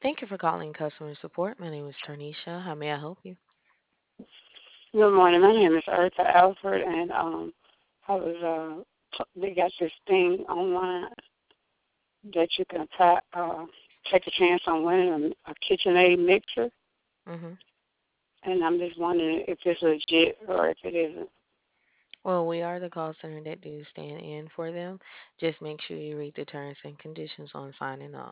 Thank you for calling customer support. My name is Tarnisha. How may I help you? Good morning. My name is Eartha Alford, and they got this thing online that you can take a chance on winning a KitchenAid mixer, hmm and I'm just wondering if it's legit or if it isn't. Well, we are the call center that do stand in for them. Just make sure you read the terms and conditions on signing up.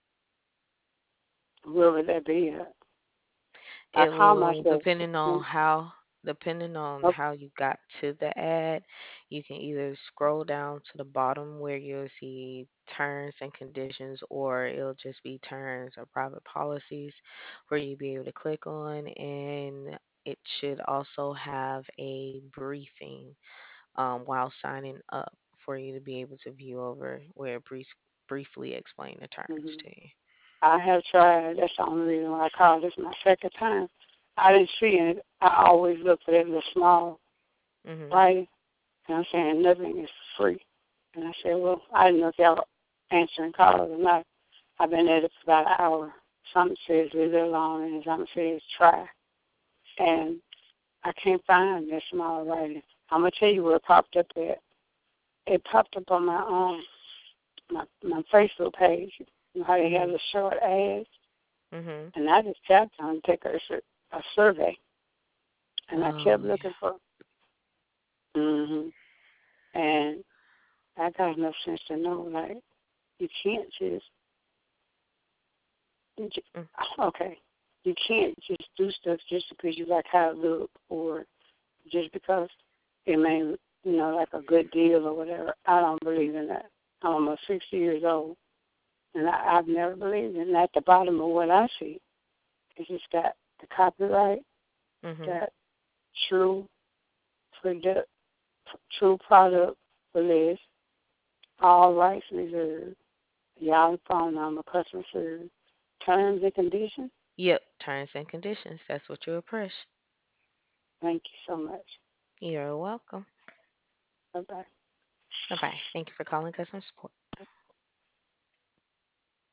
Where would that be at? Like It how much will, of depending on oh, how you got to the ad, you can either scroll down to the bottom where you'll see terms and conditions, or it'll just be terms or private policies where you'll be able to click on, and it should also have a briefing while signing up for you to be able to view over where it briefly explain the terms hmm to you. I have tried. That's the only reason why I called. This is my second time. I didn't see it. I always look for that little small hmm writing, and I'm saying nothing is free. And I said, well, I didn't know if y'all were answering calls or not. I've been at it for about an hour. Something says leave it alone, and something says try. And I can't find that small writing. I'm gonna tell you where it popped up at. It popped up on my Facebook page. You know how they have hmm the short ads, hmm and I just tapped on to take a survey, and I kept Oh looking yeah. for. Mhm. And I got enough sense to know like you can't just Mm. okay. You can't just do stuff just because you like how it look or just because it may, like a good deal or whatever. I don't believe in that. I'm almost 60 years old, and I've never believed in that. At the bottom of what I see, it's just got the copyright, Mhm. got true product, true product list, all rights reserved, y'all phone number, customer service, terms and conditions. Yep. Terms and conditions. That's what you will press. Thank you so much. You're welcome. Bye bye. Bye bye. Thank you for calling customer support.